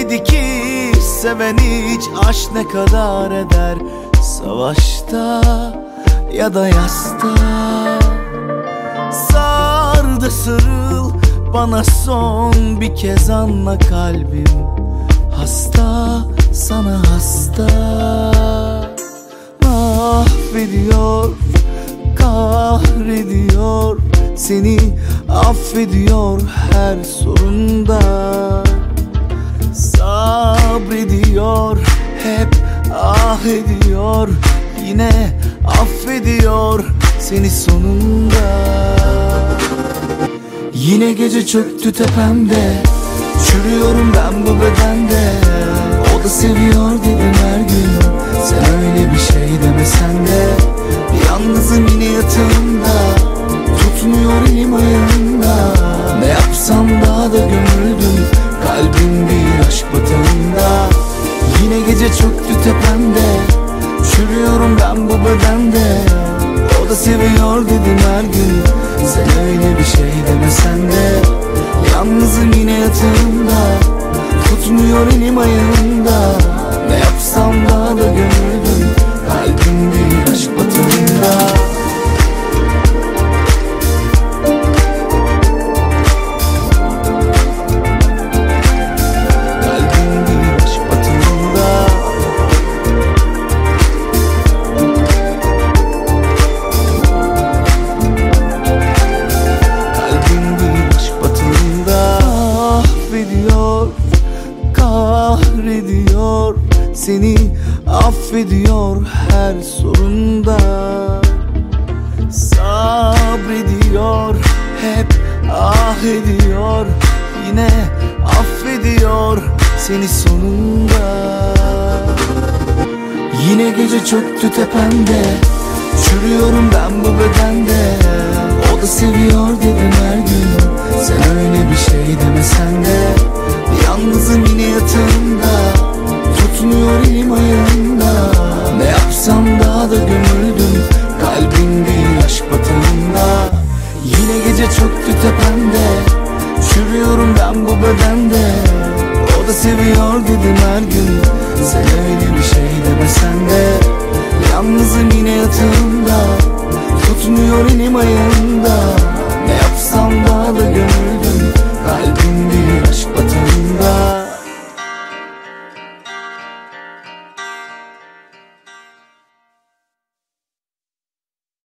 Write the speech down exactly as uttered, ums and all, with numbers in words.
Dedi ki seven hiç aşk ne kadar eder, savaşta ya da yasta. Sar da sarıl bana son bir kez, anla kalbim hasta, sana hasta. Mahvediyor, kahrediyor, seni affediyor her sorunda. Sabrediyor, hep ah ediyor, yine affediyor seni sonunda. Yine gece çöktü tepemde, çürüyorum ben bu bedende. O da seviyor dedim her gün, sen öyle bir şey demesen de. Yalnızım yine yatağımda, tutmuyor elim ayağımda. Ne yapsam daha da gömüldüm, kalbim bir aşk batağında. Yine gece çöktü tepemde, çürüyorum ben bu bedende. O da seviyor dedim her gün, sen öyle bir şey demesen de. Yalnızım yine yatağımda, tutmuyor elim ayağımda. Ne yapsam daha da gömüldüm, kalbim bir aşk batağında. Kahrediyor, seni affediyor her sorunda. Sabrediyor, hep ah ediyor, yine affediyor seni sonunda. Yine gece çöktü tepemde, çürüyorum ben bu bedende. O da seviyor dedim her gün, sen öyle bir şey demesen de. Yalnızım yine yatağımda, tutmuyor elim ayağımda. Ne yapsam daha da gömüldüm, kalbim bir aşk batağında. Yine gece çöktü tepemde, çürüyorum ben bu bedende. O da seviyor dedim her gün, sen öyle bir şey demesen de. Yalnızım yine yatağımda, tutmuyor elim ayağımda.